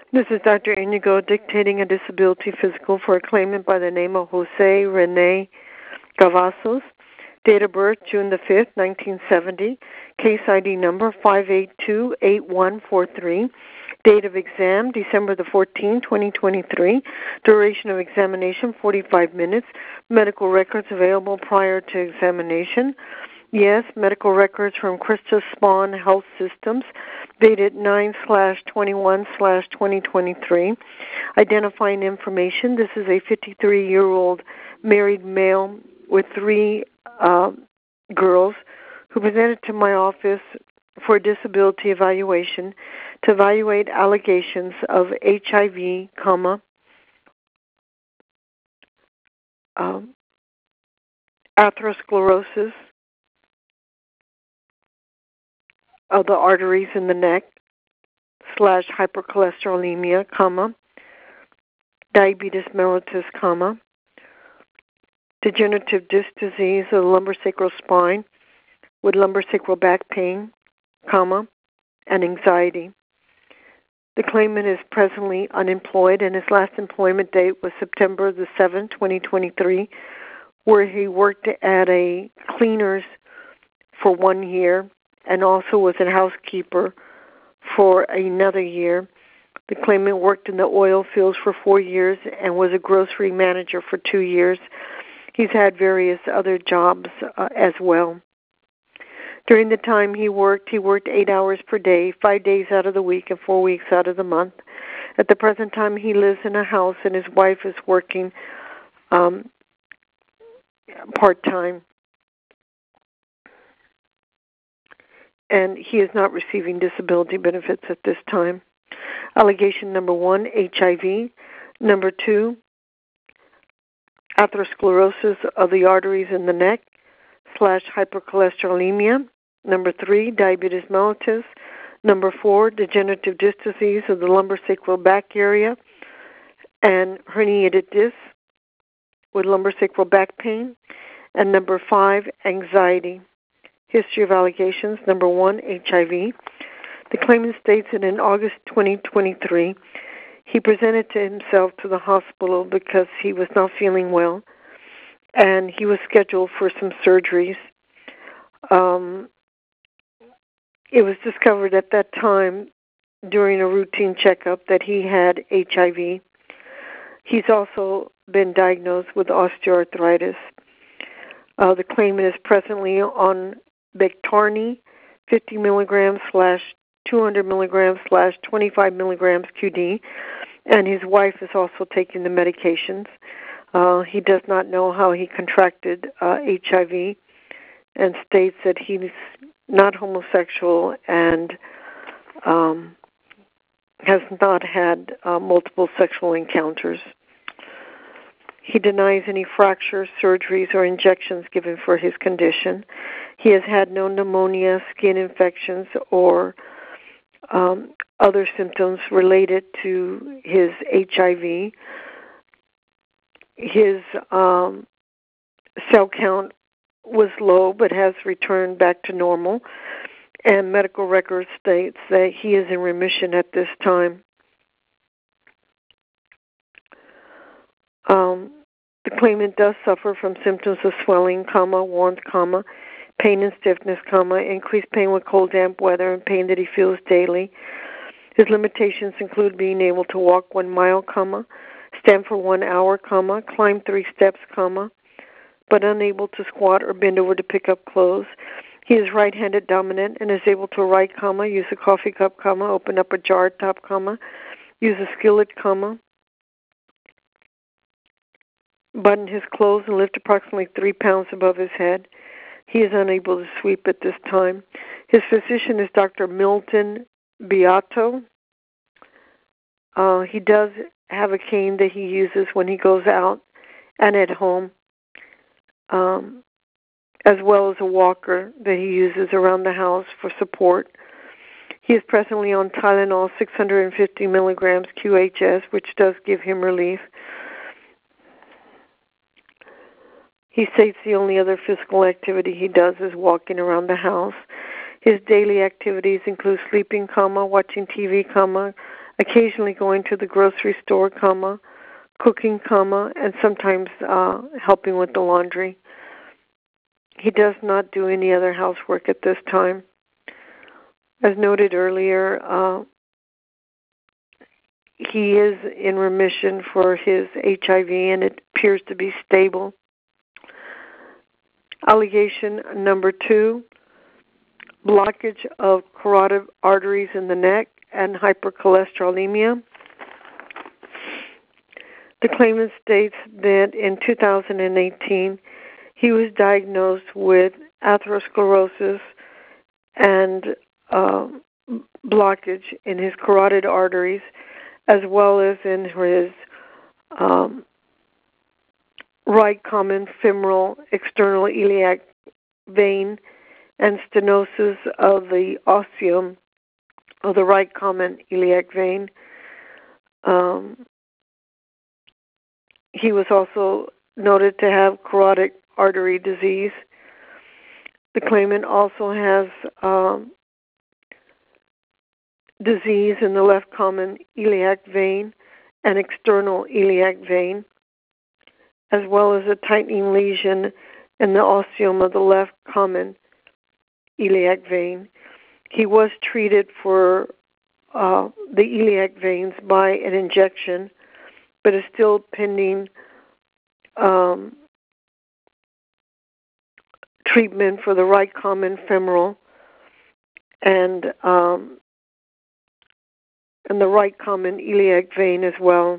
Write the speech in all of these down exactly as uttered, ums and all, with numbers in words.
This is Doctor Inigo dictating a disability physical for a claimant by the name of Jose Rene Cavazos. Date of birth, June the fifth, nineteen seventy. Case I D number five eight two eight one four three. Date of exam, December the fourteenth, twenty twenty-three. Duration of examination, forty-five minutes. Medical records available prior to examination. Yes, medical records from Christus Spawn Health Systems, dated nine slash twenty-one slash twenty twenty-three. Identifying information, this is a fifty-three-year-old married male with three uh, girls who presented to my office for a disability evaluation to evaluate allegations of H I V, comma, um, atherosclerosis of the arteries in the neck, slash hypercholesterolemia, comma, diabetes mellitus, comma, degenerative disc disease of the lumbosacral spine with lumbosacral back pain, comma, and anxiety. The claimant is presently unemployed, and his last employment date was September the seventh, twenty twenty-three, where he worked at a cleaner's for one year and also was a housekeeper for another year. The claimant worked in the oil fields for four years and was a grocery manager for two years. He's had various other jobs uh, as well. During the time he worked, he worked eight hours per day, five days out of the week and four weeks out of the month. At the present time, he lives in a house and his wife is working um, part-time. And he is not receiving disability benefits at this time. Allegation number one, H I V. Number two, atherosclerosis of the arteries in the neck, slash hypercholesterolemia. Number three, diabetes mellitus. Number four, degenerative disc disease of the lumbosacral back area and herniated disc with lumbosacral back pain. And number five, anxiety. History of allegations. Number one, H I V. The claimant states that in August twenty twenty-three, he presented to himself to the hospital because he was not feeling well, and he was scheduled for some surgeries. Um, it was discovered at that time during a routine checkup that he had H I V. He's also been diagnosed with osteoarthritis. Uh, the claimant is presently on Biktarny, fifty milligrams slash two hundred milligrams slash twenty-five milligrams Q D, and his wife is also taking the medications. Uh, he does not know how he contracted uh, H I V and states that he's not homosexual and um, has not had uh, multiple sexual encounters. He denies any fractures, surgeries, or injections given for his condition. He has had no pneumonia, skin infections, or um, other symptoms related to his H I V. His um, cell count was low but has returned back to normal, and medical records states that he is in remission at this time. Um, the claimant does suffer from symptoms of swelling, comma, warmth, comma, pain and stiffness, comma, increased pain with cold, damp weather, and pain that he feels daily. His limitations include being able to walk one mile, comma, stand for one hour, comma, climb three steps, comma, but unable to squat or bend over to pick up clothes. He is right-handed dominant and is able to write, comma, use a coffee cup, comma, open up a jar top, comma, use a skillet, comma, button his clothes and lift approximately three pounds above his head. He is unable to sweep at this time. His physician is Doctor Milton Beato. Uh, he does have a cane that he uses when he goes out and at home, um, as well as a walker that he uses around the house for support. He is presently on Tylenol six hundred fifty milligrams Q H S, which does give him relief. He states the only other physical activity he does is walking around the house. His daily activities include sleeping, comma, watching T V, comma, occasionally going to the grocery store, comma, cooking, comma, and sometimes uh, helping with the laundry. He does not do any other housework at this time. As noted earlier, uh, he is in remission for his H I V, and it appears to be stable. Allegation number two, blockage of carotid arteries in the neck and hypercholesterolemia. The claimant states that in two thousand eighteen, he was diagnosed with atherosclerosis and uh, blockage in his carotid arteries, as well as in his um, right common femoral external iliac vein and stenosis of the ostium of the right common iliac vein. Um, he was also noted to have carotid artery disease. The claimant also has um, disease in the left common iliac vein and external iliac vein, as well as a tightening lesion in the ostium of the left common iliac vein. He was treated for uh, the iliac veins by an injection, but is still pending um, treatment for the right common femoral and um, and the right common iliac vein as well.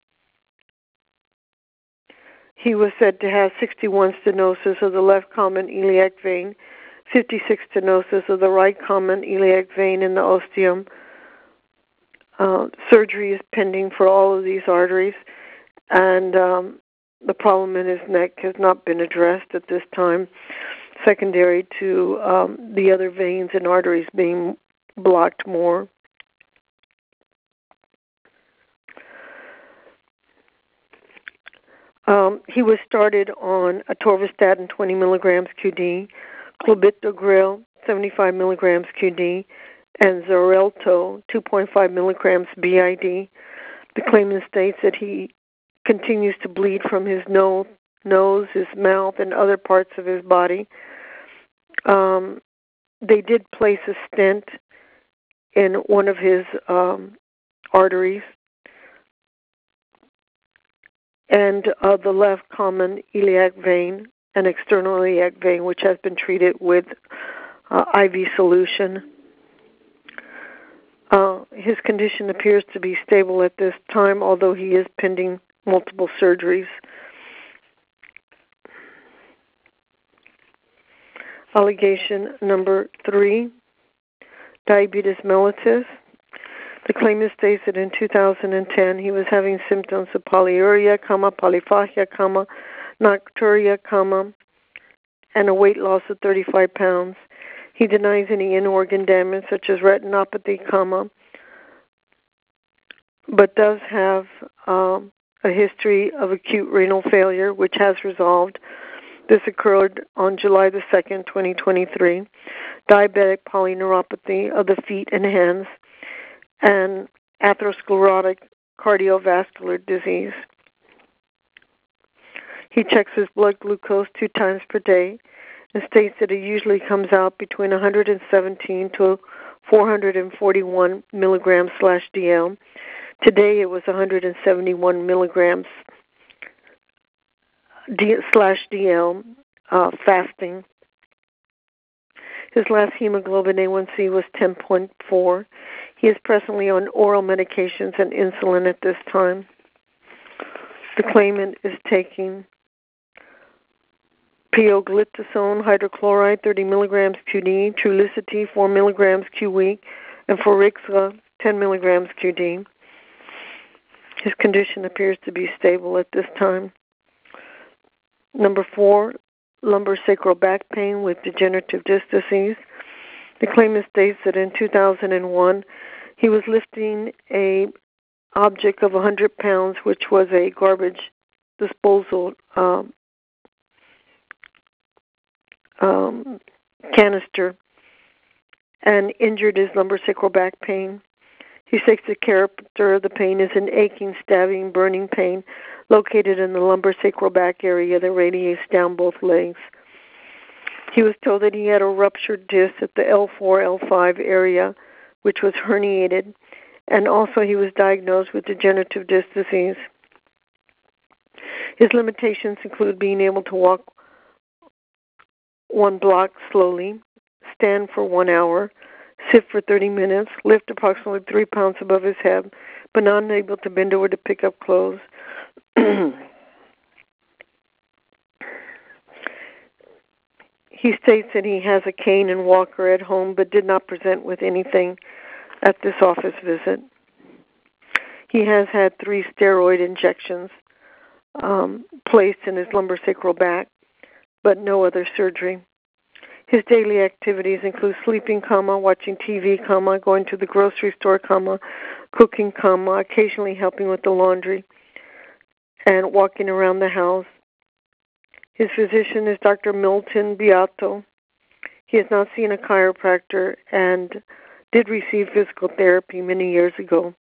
He was said to have sixty-one stenosis of the left common iliac vein, fifty-six stenosis of the right common iliac vein in the ostium. Uh, surgery is pending for all of these arteries, and um, the problem in his neck has not been addressed at this time, secondary to um, the other veins and arteries being blocked more. Um, he was started on atorvastatin twenty milligrams Q D, clopidogrel seventy-five milligrams Q D, and Xarelto two point five milligrams B I D. The claimant states that he continues to bleed from his nose, nose, his mouth, and other parts of his body. Um, they did place a stent in one of his um, arteries, and uh, the left common iliac vein and external iliac vein, which has been treated with uh, I V solution. Uh, his condition appears to be stable at this time, although he is pending multiple surgeries. Allegation number three, diabetes mellitus. The claimant states that in two thousand ten he was having symptoms of polyuria, comma, polyphagia, comma, nocturia, comma, and a weight loss of thirty-five pounds. He denies any in-organ damage such as retinopathy, comma, but does have um, a history of acute renal failure, which has resolved. This occurred on July the second, twenty twenty-three. Diabetic polyneuropathy of the feet and hands, and atherosclerotic cardiovascular disease. He checks his blood glucose two times per day and states that it usually comes out between one hundred seventeen to four hundred forty-one milligrams slash D L. Today it was one hundred seventy-one milligrams D, slash D L uh, fasting. His last hemoglobin A one C was ten point four. He is presently on oral medications and insulin at this time. The claimant is taking pioglitazone hydrochloride thirty milligrams Q D, Trulicity four milligrams Q week, and Phorixra ten milligrams Q D. His condition appears to be stable at this time. Number four, lumbar sacral back pain with degenerative disc disease. The claimant states that in two thousand one, he was lifting a object of one hundred pounds, which was a garbage disposal um, um, canister, and injured his lumbar sacral back pain. He states the character of the pain is an aching, stabbing, burning pain located in the lumbar sacral back area that radiates down both legs. He was told that he had a ruptured disc at the L four L five area, which was herniated, and also he was diagnosed with degenerative disc disease. His limitations include being able to walk one block slowly, stand for one hour, sit for thirty minutes, lift approximately three pounds above his head, but not able to bend over to pick up clothes. He states that he has a cane and walker at home, but did not present with anything at this office visit. He has had three steroid injections um, placed in his lumbosacral back, but no other surgery. His daily activities include sleeping, comma, watching T V, comma, going to the grocery store, comma, cooking, comma, occasionally helping with the laundry, and walking around the house. His physician is Doctor Milton Beato. He has not seen a chiropractor and did receive physical therapy many years ago.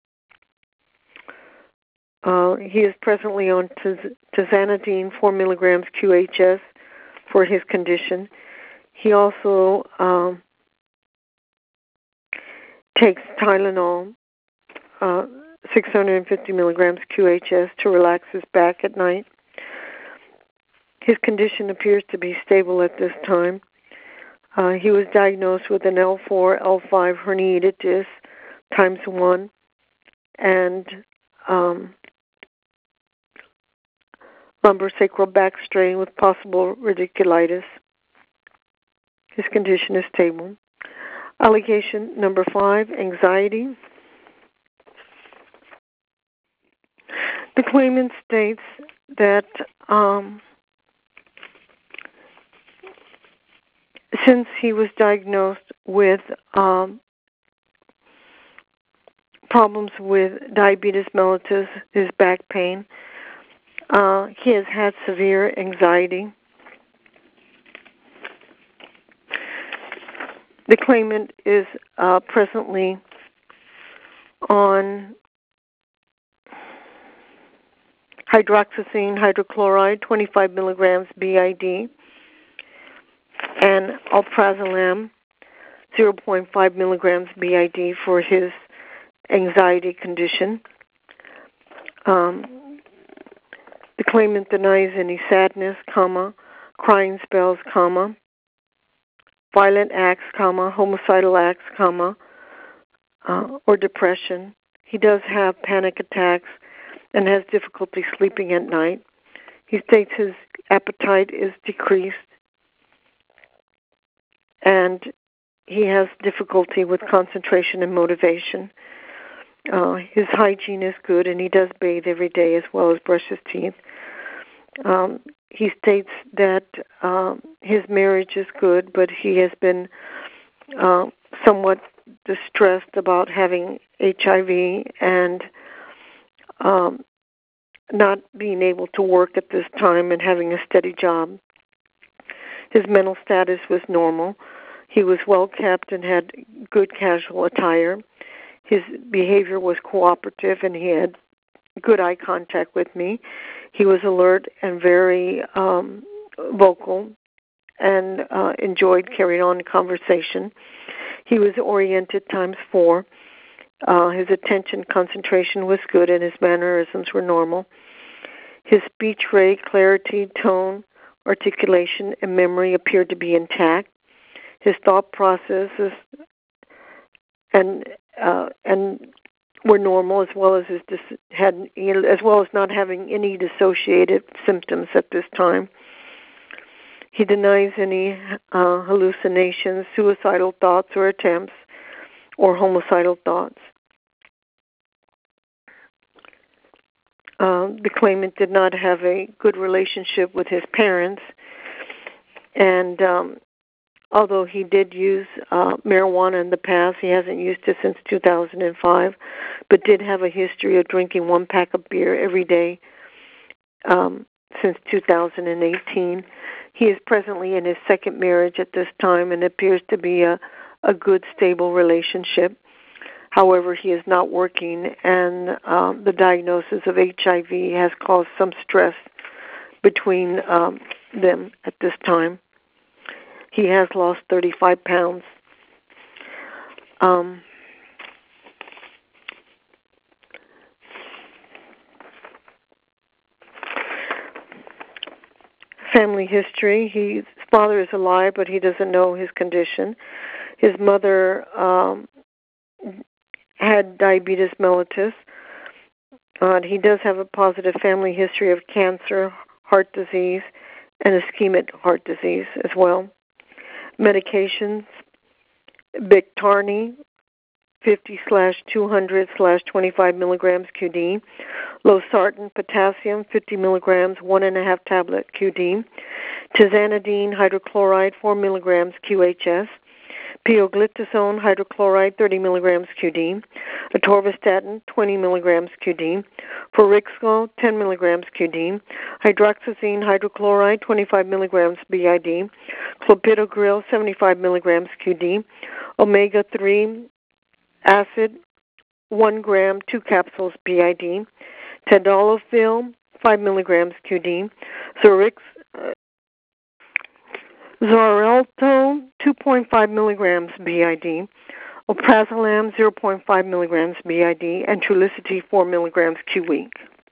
Uh, he is presently on tizanidine, four milligrams Q H S for his condition. He also um, takes Tylenol, uh, six hundred fifty milligrams Q H S to relax his back at night. His condition appears to be stable at this time. Uh, he was diagnosed with an L four L five herniated disc times one and um, lumbosacral back strain with possible radiculitis. His condition is stable. Allegation number five, anxiety. The claimant states that um, since he was diagnosed with um, problems with diabetes mellitus, his back pain, uh, he has had severe anxiety. The claimant is uh, presently on hydroxyzine hydrochloride, twenty-five milligrams B I D, and alprazolam, zero point five milligrams B I D for his anxiety condition. Um, the claimant denies any sadness, comma, crying spells, comma, violent acts, comma, homicidal acts, comma, uh, or depression. He does have panic attacks and has difficulty sleeping at night. He states his appetite is decreased and he has difficulty with concentration and motivation. Uh, his hygiene is good and he does bathe every day as well as brush his teeth. Um, he states that uh, his marriage is good, but he has been uh, somewhat distressed about having H I V and um, not being able to work at this time and having a steady job. His mental status was normal. He was well kept and had good casual attire. His behavior was cooperative and he had good eye contact with me. He was alert and very um, vocal and uh, enjoyed carrying on a conversation. He was oriented times four. Uh, his attention concentration was good and his mannerisms were normal. His speech rate, clarity, tone, articulation, and memory appeared to be intact. His thought processes and uh, and were normal, as well as his dis- had as well as not having any dissociative symptoms at this time. He denies any uh, hallucinations, suicidal thoughts or attempts, or homicidal thoughts. Uh, the claimant did not have a good relationship with his parents, and um, although he did use uh, marijuana in the past, he hasn't used it since two thousand five, but did have a history of drinking one pack of beer every day um, since two thousand eighteen. He is presently in his second marriage at this time and appears to be a, a good, stable relationship. However, he is not working, and um, the diagnosis of H I V has caused some stress between um, them at this time. He has lost thirty-five pounds. Um, family history. He, his father is alive, but he doesn't know his condition. His mother um, had diabetes mellitus. Uh, he does have a positive family history of cancer, heart disease, and ischemic heart disease as well. Medications, Bictarni, fifty slash two hundred slash twenty-five milligrams Q D. Losartan potassium, fifty milligrams, one and a half tablet Q D. Tizanidine hydrochloride, four milligrams Q H S. Pioglitazone hydrochloride, thirty milligrams Q D. Atorvastatin, twenty milligrams Q D. Ferrixgal, ten milligrams Q D. Hydroxyzine hydrochloride, twenty-five milligrams B I D. Clopidogrel, seventy-five milligrams Q D. Omega three acid, one gram, two capsules B I D. Tadalafil, five milligrams Q D. Zorix, uh, Xarelto, two point five milligrams B I D. Alprazolam, zero point five milligrams B I D. And Trulicity, four milligrams Q week.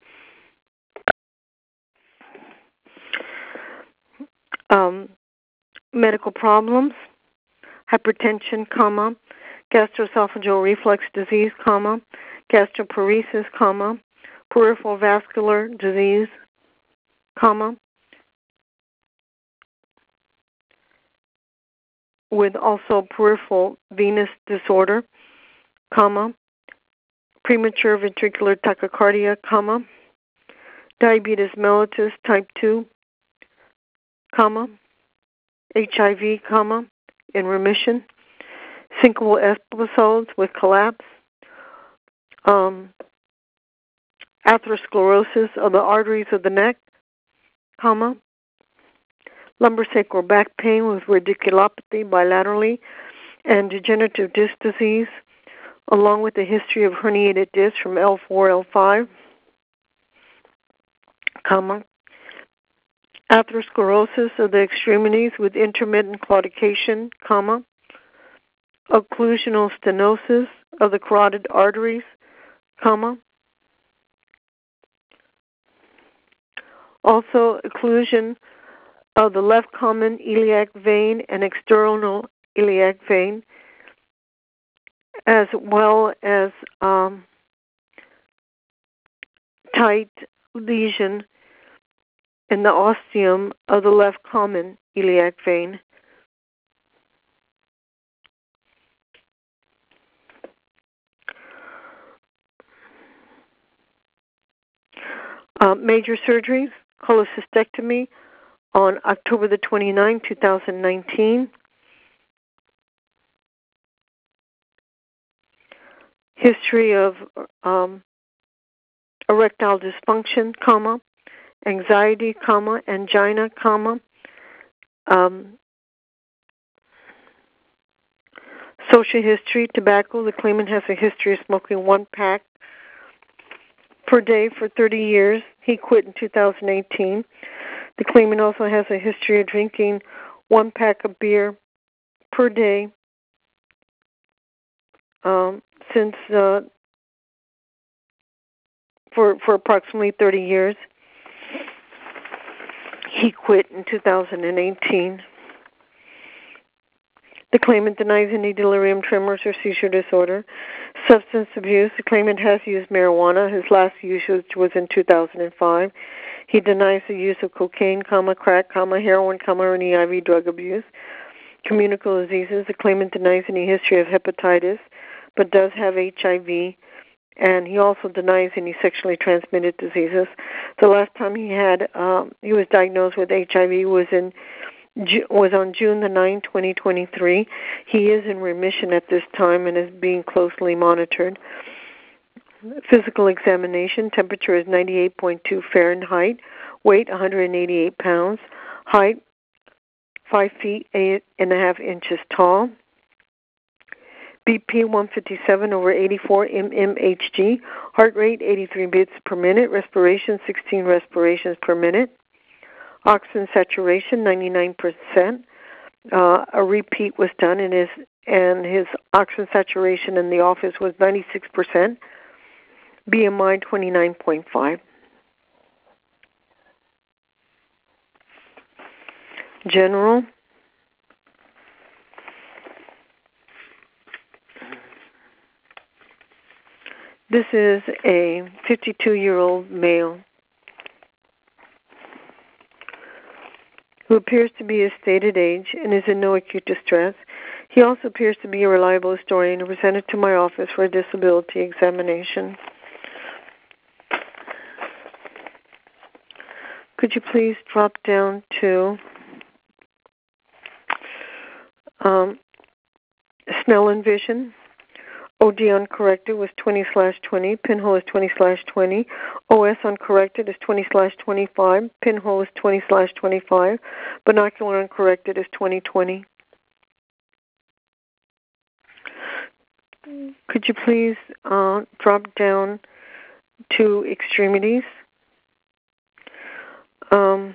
Um, medical problems, hypertension, comma, gastroesophageal reflux disease, comma, gastroparesis, comma, peripheral vascular disease, comma, with also peripheral venous disorder, comma, premature ventricular tachycardia, comma, diabetes mellitus type two, comma, H I V, comma, in remission, syncopal episodes with collapse, um, atherosclerosis of the arteries of the neck, comma, lumbosacral back pain with radiculopathy bilaterally, and degenerative disc disease, along with a history of herniated discs from L four, L five, comma, atherosclerosis of the extremities with intermittent claudication, comma, occlusional stenosis of the carotid arteries, comma, also occlusion of the left common iliac vein and external iliac vein, as well as um, tight lesion in the ostium of the left common iliac vein. Uh, major surgeries, cholecystectomy on October the twenty-ninth, two thousand nineteen. History of um, erectile dysfunction, comma, anxiety, comma, angina, comma, um, social history, tobacco. The claimant has a history of smoking one pack per day for thirty years. He quit in two thousand eighteen. The claimant also has a history of drinking one pack of beer per day um, since uh, for for approximately thirty years. He quit in two thousand eighteen. The claimant denies any delirium tremors or seizure disorder. Substance abuse. The claimant has used marijuana. His last usage was in two thousand five. He denies the use of cocaine, comma, crack, comma, heroin, comma, or any I V drug abuse. Communicable diseases. The claimant denies any history of hepatitis, but does have H I V. And he also denies any sexually transmitted diseases. The last time he had, um, he was diagnosed with H I V was in was on June the ninth, twenty twenty-three. He is in remission at this time and is being closely monitored. Physical examination, temperature is ninety-eight point two Fahrenheit, weight one hundred eighty-eight pounds, height five feet eight and a half inches tall, B P one fifty-seven over eighty-four mmHg, heart rate eighty-three beats per minute, respiration sixteen respirations per minute, oxygen saturation ninety-nine percent. Uh, a repeat was done, and his and his oxygen saturation in the office was ninety-six percent. B M I twenty-nine point five. General. This is a fifty-two-year-old male who appears to be his stated age and is in no acute distress. He also appears to be a reliable historian and presented to my office for a disability examination. Could you please drop down to um, Snell and Vision? O D uncorrected was twenty slash twenty. Pinhole is twenty slash twenty. O S uncorrected is twenty slash twenty-five. Pinhole is twenty slash twenty-five. Binocular uncorrected is twenty twenty. Could you please uh, drop down to extremities? Um,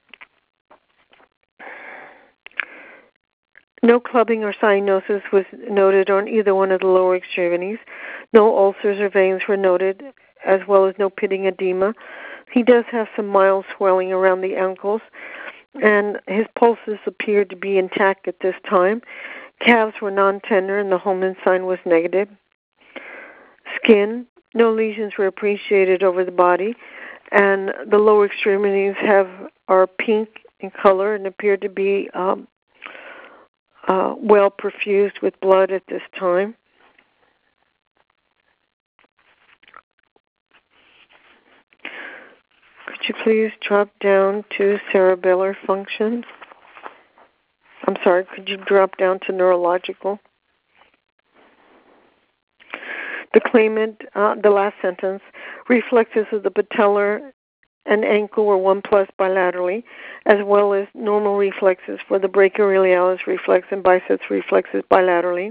no clubbing or cyanosis was noted on either one of the lower extremities. No ulcers or veins were noted, as well as no pitting edema. He does have some mild swelling around the ankles, and his pulses appeared to be intact at this time. Calves were non-tender, and the Holman sign was negative. Skin, no lesions were appreciated over the body, and the lower extremities have are pink in color and appear to be um, uh, well perfused with blood at this time. Could you please drop down to cerebellar function? I'm sorry, could you drop down to neurological? The claimant, uh, the last sentence, reflexes of the patellar and ankle were one plus bilaterally, as well as normal reflexes for the brachioradialis reflex and biceps reflexes bilaterally.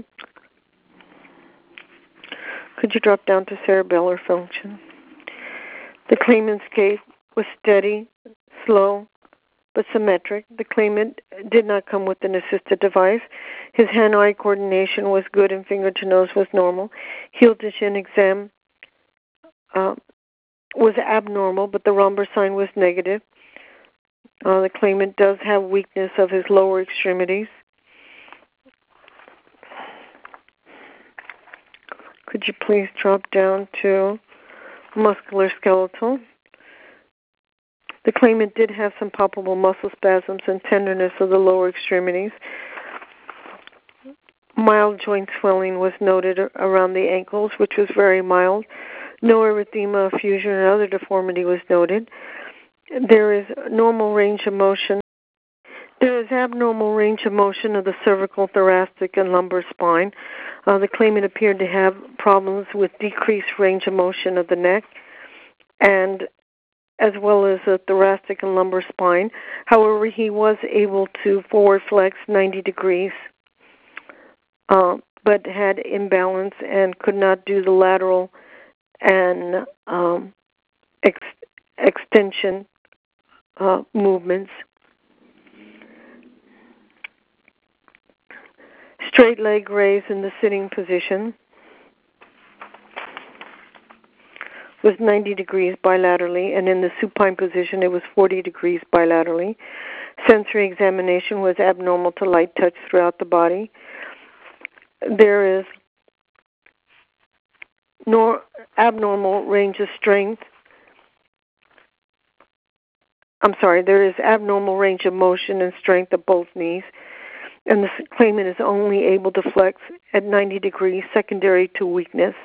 Could you drop down to cerebellar function? The claimant's gait was steady, slow, but symmetric. The claimant did not come with an assisted device. His hand-eye coordination was good and finger-to-nose was normal. Heel-to-shin exam uh, was abnormal, but the Romber sign was negative. Uh, the claimant does have weakness of his lower extremities. Could you please drop down to musculoskeletal? The claimant did have some palpable muscle spasms and tenderness of the lower extremities. Mild joint swelling was noted around the ankles, which was very mild. No erythema, effusion, or other deformity was noted. There is normal range of motion. There is abnormal range of motion of the cervical, thoracic, and lumbar spine. Uh, the claimant appeared to have problems with decreased range of motion of the neck, and as well as the thoracic and lumbar spine. However, he was able to forward flex ninety degrees, uh, but had imbalance and could not do the lateral and um, ex- extension uh, movements. Straight leg raise in the sitting position was ninety degrees bilaterally, and in the supine position it was forty degrees bilaterally. Sensory examination was abnormal to light touch throughout the body. There is nor abnormal range of strength. I'm sorry, there is abnormal range of motion and strength of both knees, and the claimant is only able to flex at ninety degrees, secondary to weakness.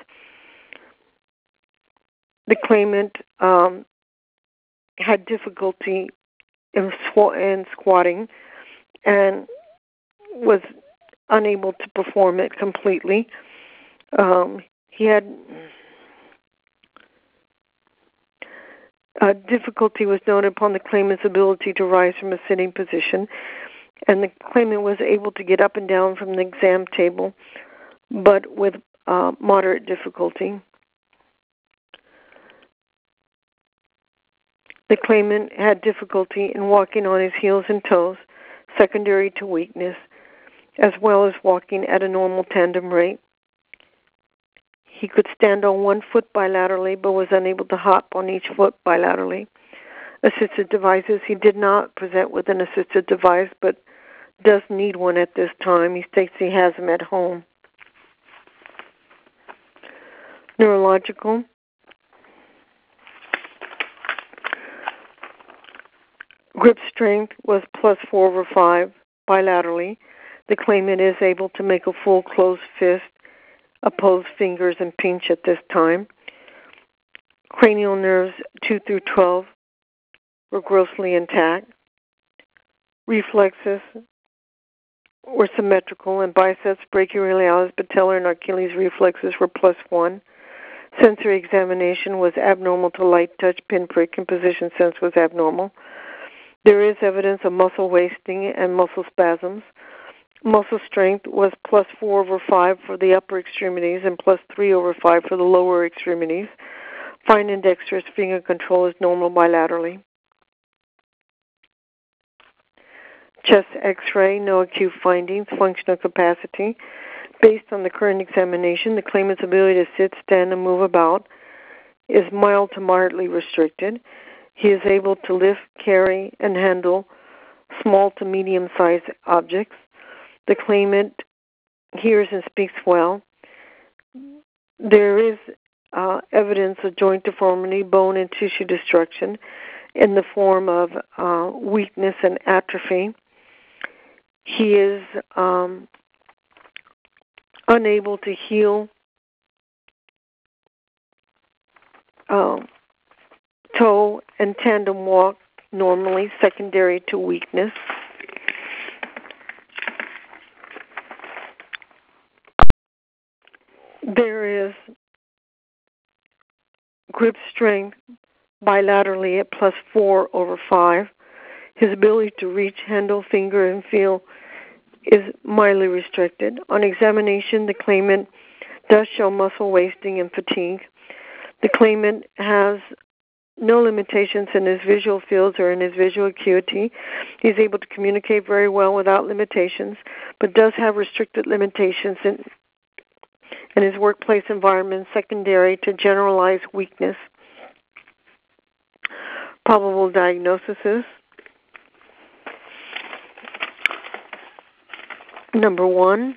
The claimant um, had difficulty in, sw- in squatting and was unable to perform it completely. Um, he had uh, difficulty was noted upon the claimant's ability to rise from a sitting position, and the claimant was able to get up and down from the exam table but with uh, moderate difficulty. The claimant had difficulty in walking on his heels and toes, secondary to weakness, as well as walking at a normal tandem rate. He could stand on one foot bilaterally, but was unable to hop on each foot bilaterally. Assisted devices, he did not present with an assisted device, but does need one at this time. He states he has them at home. Neurological. Grip strength was plus four over five bilaterally. The claimant is able to make a full closed fist, oppose fingers, and pinch at this time. Cranial nerves two through twelve were grossly intact. Reflexes were symmetrical, and biceps, brachioradialis, patellar, and Achilles reflexes were plus one. Sensory examination was abnormal to light touch, pinprick, and position sense was abnormal. There is evidence of muscle wasting and muscle spasms. Muscle strength was plus four over five for the upper extremities and plus three over five for the lower extremities. Fine and dexterous finger control is normal bilaterally. Chest X-ray, no acute findings. Functional capacity. Based on the current examination, the claimant's ability to sit, stand, and move about is mild to moderately restricted. He is able to lift, carry, and handle small to medium-sized objects. The claimant hears and speaks well. There is uh, evidence of joint deformity, bone and tissue destruction in the form of uh, weakness and atrophy. He is um, unable to heel uh, toe and tandem walk normally, secondary to weakness. There is grip strength bilaterally at plus four over five. His ability to reach, handle, finger, and feel is mildly restricted. On examination, the claimant does show muscle wasting and fatigue. The claimant has no limitations in his visual fields or in his visual acuity. He's able to communicate very well without limitations, but does have restricted limitations in, in his workplace environment, secondary to generalized weakness. Probable diagnoses. Number one,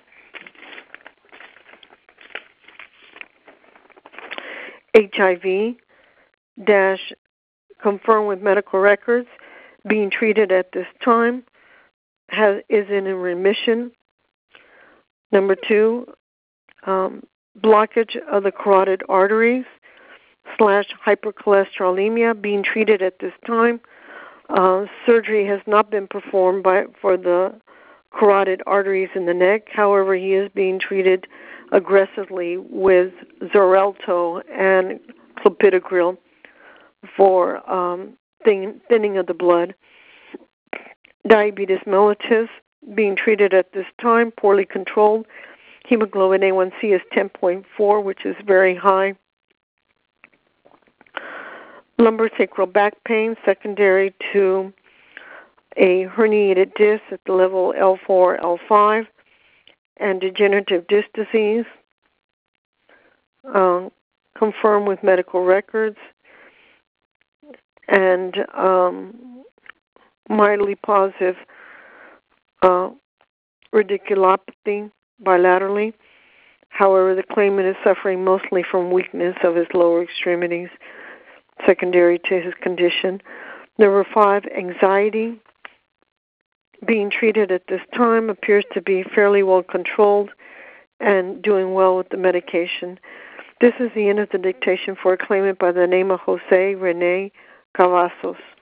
H I V dash confirmed with medical records, being treated at this time, has, is in remission. Number two, um, blockage of the carotid arteries slash hypercholesterolemia, being treated at this time. Uh, surgery has not been performed by for the carotid arteries in the neck. However, he is being treated aggressively with Xarelto and clopidogrel for um, thin, thinning of the blood. Diabetes mellitus, being treated at this time, poorly controlled. Hemoglobin A one C is ten point four, which is very high. Lumbosacral back pain, secondary to a herniated disc at the level L four, L five, and degenerative disc disease, uh, confirmed with medical records, and um, mildly positive uh, radiculopathy bilaterally. However, the claimant is suffering mostly from weakness of his lower extremities, secondary to his condition. Number five, anxiety, being treated at this time, appears to be fairly well controlled and doing well with the medication. This is the end of the dictation for a claimant by the name of Jose Rene Cavazos.